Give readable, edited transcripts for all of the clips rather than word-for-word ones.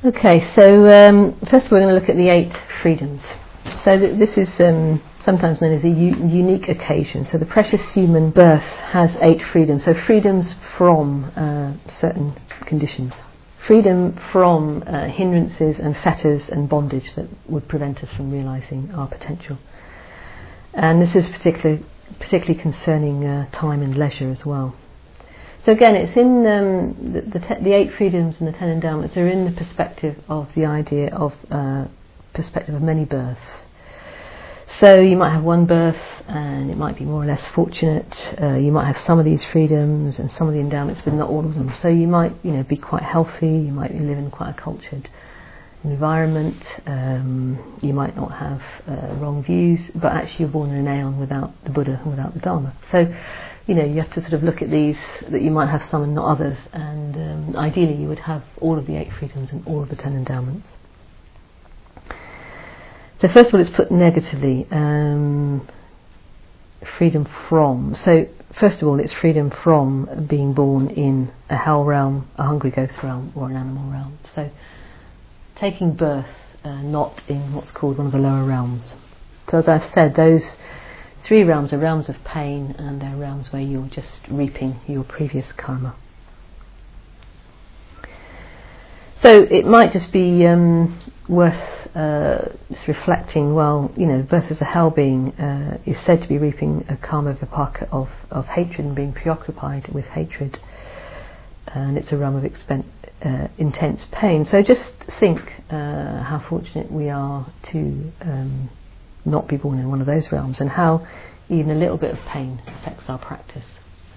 Okay, so first of all we're going to look at the 8 freedoms. So this is sometimes known as a unique occasion. So the precious human birth has 8 freedoms. So freedoms from certain conditions. Freedom from hindrances and fetters and bondage that would prevent us from realising our potential. And this is particularly concerning time and leisure as well. So again, it's in the 8 freedoms and the 10 endowments are in the perspective of the idea of perspective of many births. So you might have one birth and it might be more or less fortunate. You might have some of these freedoms and some of the endowments, but not all of them. So you might, be quite healthy. You might live in quite a cultured environment. You might not have wrong views, but actually you're born in an aeon without the Buddha and without the Dharma. So you have to sort of look at these, that you might have some and not others, and ideally you would have all of the 8 freedoms and all of the 10 endowments. So first of all, it's put negatively, freedom from. So first of all, it's freedom from being born in a hell realm, a hungry ghost realm, or an animal realm. So taking birth not in what's called one of the lower realms. So as I've said, those 3 realms are realms of pain, and they're realms where you're just reaping your previous karma. So it might just be worth just reflecting, birth as a hell being is said to be reaping a karma vipaka of hatred and being preoccupied with hatred, and it's a realm of intense pain. So just think how fortunate we are to not be born in one of those realms, and how even a little bit of pain affects our practice.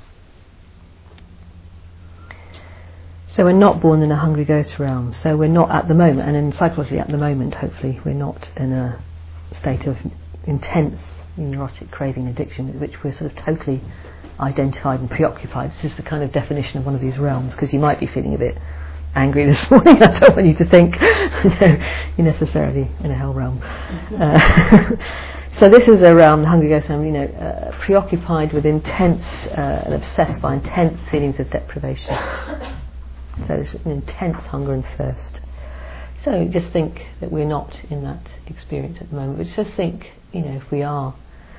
So we're not born in a hungry ghost realm, so we're not at the moment, and in psychologically at the moment, hopefully, we're not in a state of intense neurotic craving addiction with which we're sort of totally identified and preoccupied. This is the kind of definition of one of these realms, because you might be feeling a bit angry this morning. I don't want you to think you're necessarily in a hell realm. So this is a realm, the hungry ghost realm, preoccupied with intense and obsessed by intense feelings of deprivation. So there's an intense hunger and thirst. So just think that we're not in that experience at the moment, but just think, if we are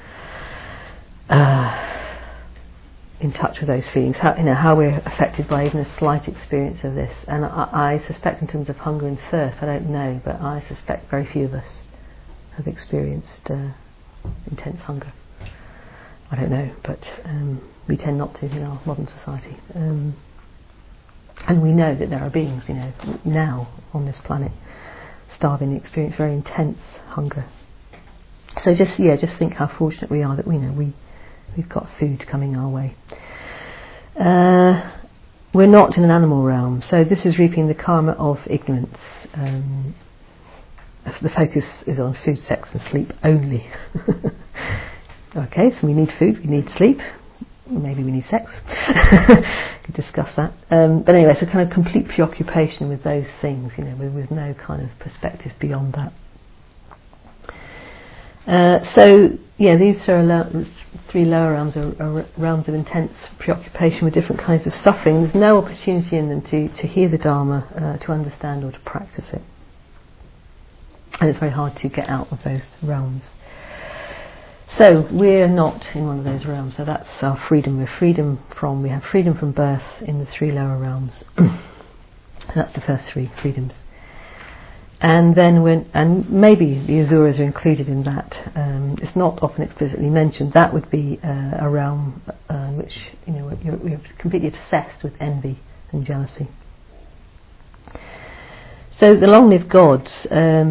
in touch with those feelings, how we're affected by even a slight experience of this. And I suspect, in terms of hunger and thirst, I don't know, but I suspect very few of us have experienced intense hunger. I don't know, but we tend not to in our modern society. And we know that there are beings, now on this planet, starving, experience very intense hunger. So just think how fortunate we are that we've got food coming our way. We're not in an animal realm, so this is reaping the karma of ignorance. The focus is on food, sex and sleep only. Okay, so we need food, we need sleep, maybe we need sex. Could discuss that. But anyway, it's a kind of complete preoccupation with those things, with no kind of perspective beyond that. These are 3 lower realms, are realms of intense preoccupation with different kinds of suffering. There's no opportunity in them to hear the Dharma, to understand or to practice it. And it's very hard to get out of those realms. So we're not in one of those realms, so that's our freedom. We have freedom from birth in the 3 lower realms. That's the first 3 freedoms. And then maybe the Asuras are included in that. It's not often explicitly mentioned. That would be a realm which you're completely obsessed with envy and jealousy. So the long-lived gods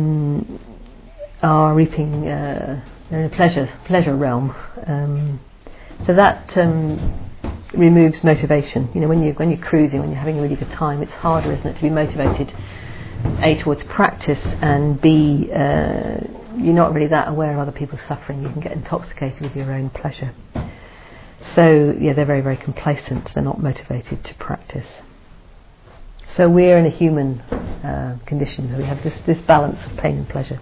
are reaping. They're in a pleasure realm. So that removes motivation. When you're cruising, when you're having a really good time, it's harder, isn't it, to be motivated, A, towards practice, and B, you're not really that aware of other people's suffering. You can get intoxicated with your own pleasure. So they're very, very complacent. They're not motivated to practice. So we're in a human condition. We have this balance of pain and pleasure.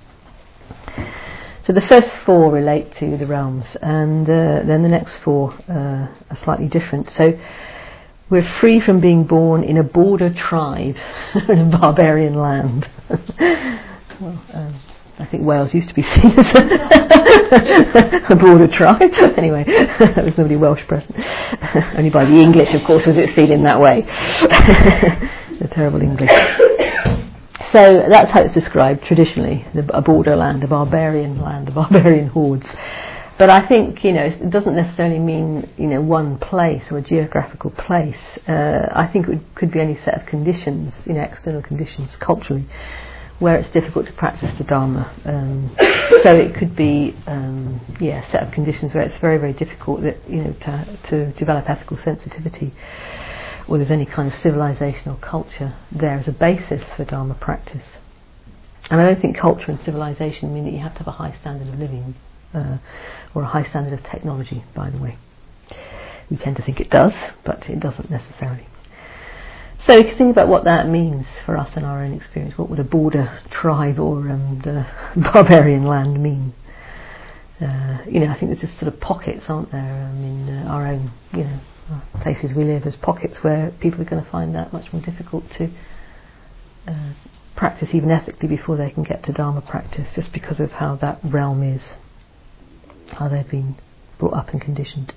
So the first 4 relate to the realms, and then the next 4 are slightly different. So we're free from being born in a border tribe in a barbarian land. Well, I think Wales used to be seen as a border tribe. Anyway, there was nobody Welsh present. Only by the English, of course, was it seen in that way. The terrible English. So that's how it's described traditionally, a borderland, a barbarian land, the barbarian hordes. But I think, it doesn't necessarily mean, one place or a geographical place. I think it could be any set of conditions, external conditions culturally, where it's difficult to practice the Dharma. So it could be, a set of conditions where it's very, very difficult, to develop ethical sensitivity, or there's any kind of civilization or culture there as a basis for Dharma practice. And I don't think culture and civilization mean that you have to have a high standard of living, or a high standard of technology, by the way. We tend to think it does, but it doesn't necessarily. So you can think about what that means for us in our own experience. What would a border tribe or the barbarian land mean? I think there's just sort of pockets, aren't there, in our own, places we live as pockets where people are going to find that much more difficult to practice even ethically before they can get to Dharma practice, just because of how that realm is, how they've been brought up and conditioned.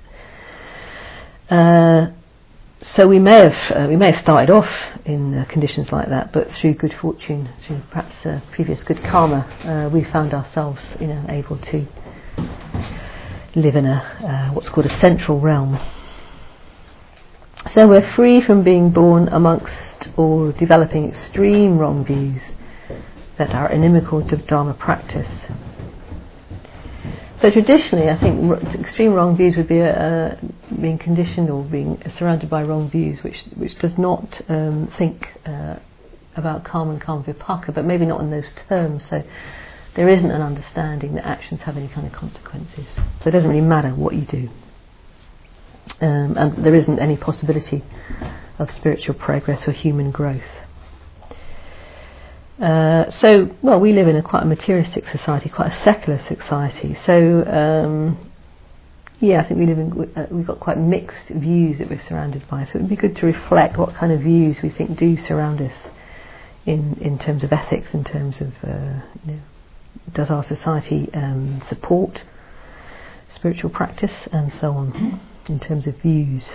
So we may have started off in conditions like that, but through good fortune, through perhaps previous good karma, we found ourselves, able to live in a what's called a central realm. So we're free from being born amongst or developing extreme wrong views that are inimical to Dharma practice. So traditionally, I think extreme wrong views would be being conditioned or being surrounded by wrong views, which does not think about karma and karma vipaka, but maybe not in those terms. So there isn't an understanding that actions have any kind of consequences. So it doesn't really matter what you do, and there isn't any possibility of spiritual progress or human growth. We live in quite a materialistic society, quite a secular society. So, I think we've got quite mixed views that we're surrounded by. So it would be good to reflect what kind of views we think do surround us in terms of ethics, in terms of, does our society support spiritual practice, and so on, in terms of views.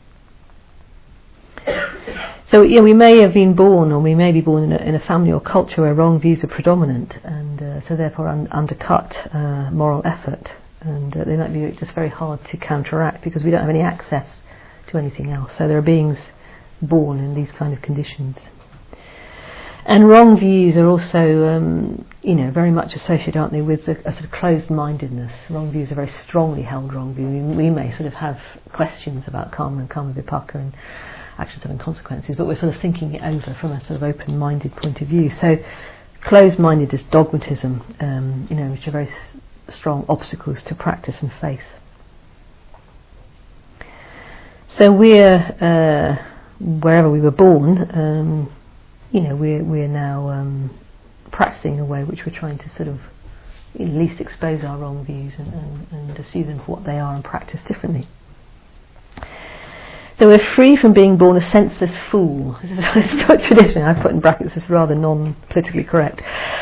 So we may have been born, or we may be born in a family or culture where wrong views are predominant, and so therefore undercut moral effort, and they might be just very hard to counteract because we don't have any access to anything else. So there are beings born in these kind of conditions. And wrong views are also, very much associated, aren't they, with a sort of closed-mindedness. Wrong views are very strongly held wrong views. We may sort of have questions about karma and karma vipaka and actions having consequences, but we're sort of thinking it over from a sort of open-minded point of view. So closed-mindedness, dogmatism, which are very strong obstacles to practice and faith. So we're, wherever we were born, we're now practicing in a way which we're trying to sort of at least expose our wrong views and to see them for what they are and practice differently. So we're free from being born a senseless fool. This is quite traditional. I've put in brackets, this is rather non-politically correct.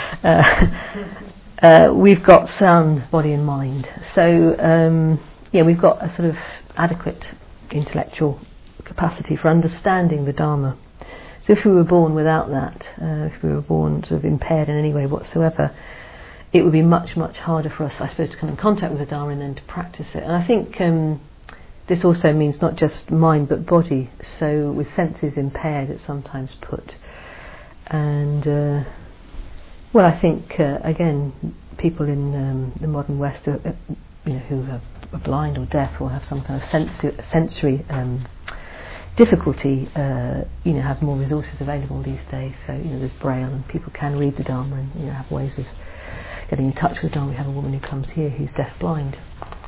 We've got sound body and mind. So, we've got a sort of adequate intellectual capacity for understanding the Dharma. So if we were born without that, if we were born sort of impaired in any way whatsoever, it would be much, much harder for us, I suppose, to come in contact with the Dharma and then to practice it. And I think this also means not just mind but body. So with senses impaired, it's sometimes put. And I think again, people in the modern West, who are blind or deaf or have some kind of sensory difficulty, have more resources available these days. So there's Braille and people can read the Dharma and have ways of getting in touch with the Dharma. We have a woman who comes here who's deaf-blind,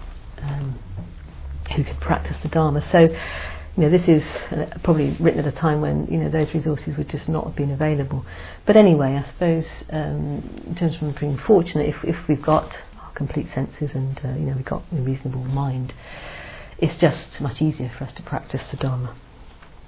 who can practice the Dharma. So, this is probably written at a time when, those resources would just not have been available. But anyway, I suppose, in terms of being fortunate, if we've got our complete senses and, we've got a reasonable mind, it's just much easier for us to practice the Dharma.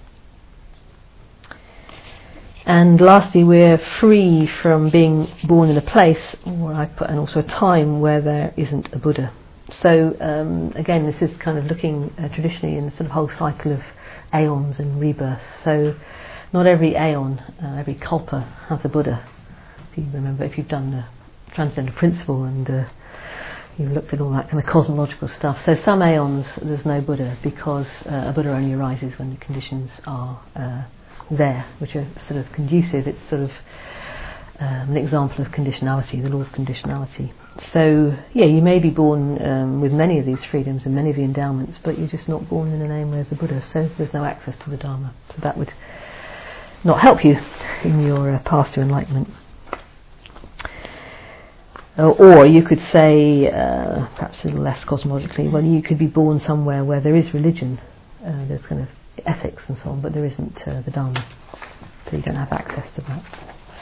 And lastly, we're free from being born in a place, or I put, and also a time where there isn't a Buddha. So again, this is kind of looking traditionally in the sort of whole cycle of aeons and rebirth. So not every aeon, every kalpa has a Buddha. If you remember, if you've done the Transcendental Principle and you've looked at all that kind of cosmological stuff. So some aeons there's no Buddha because a Buddha only arises when the conditions are there, which are sort of conducive. It's sort of an example of conditionality, the law of conditionality. So yeah, you may be born with many of these freedoms and many of the endowments, but you're just not born in a name where there's a Buddha, so there's no access to the Dharma. So that would not help you in your path to enlightenment. Or you could say, perhaps a little less cosmologically, well, you could be born somewhere where there is religion, there's kind of ethics and so on, but there isn't the Dharma, so you don't have access to that.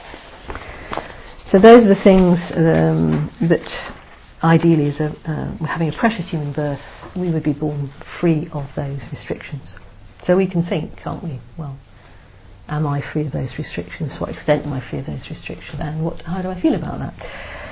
So those are the things that ideally, as having a precious human birth, we would be born free of those restrictions. So we can think, can't we, well, am I free of those restrictions? To what extent am I free of those restrictions? And how do I feel about that?